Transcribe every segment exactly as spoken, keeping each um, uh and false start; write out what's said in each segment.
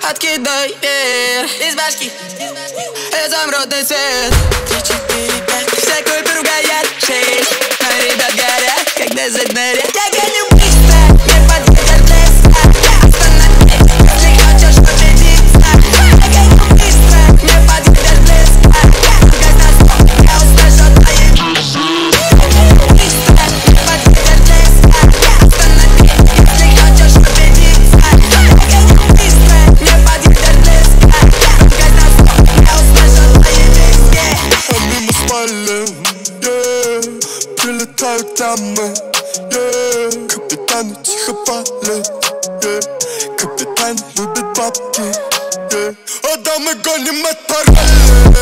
откидай вверх из башки, и замротный цвет. Три, четыре, пять, все купи ругает. Шесть, но ребят горят, когда задмерят. Я гоню быстро, не подведет близко. Остановись, если хочешь победиться. Я гоню быстро, не подведет близко. Как назло, я услышу твои быстро, не подведет близко. Остановись, если хочешь победиться. Я гоню быстро, не подведет близко. Как назло, я услышу твои виски. Они мы спалим, yeah. Прилетают дамы, yeah. Капитаны тихо палят, yeah. Капитан любит бабки, yeah. А дамы гоним от параллели,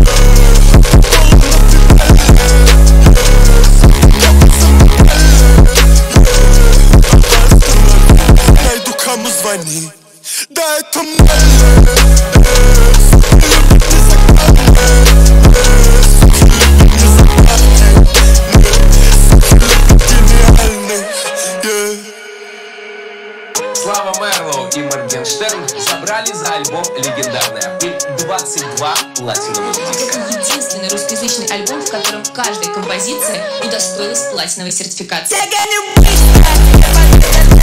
yeah. Найду кому звони, да это мэлэ. Слава Мэрлоу и Моргенштерн собрали за альбом «Легендарный апрель» двадцать два платиновых диска. Это единственный русскоязычный альбом, в котором каждая композиция удостоилась платиновой сертификации. Я гоню быстро,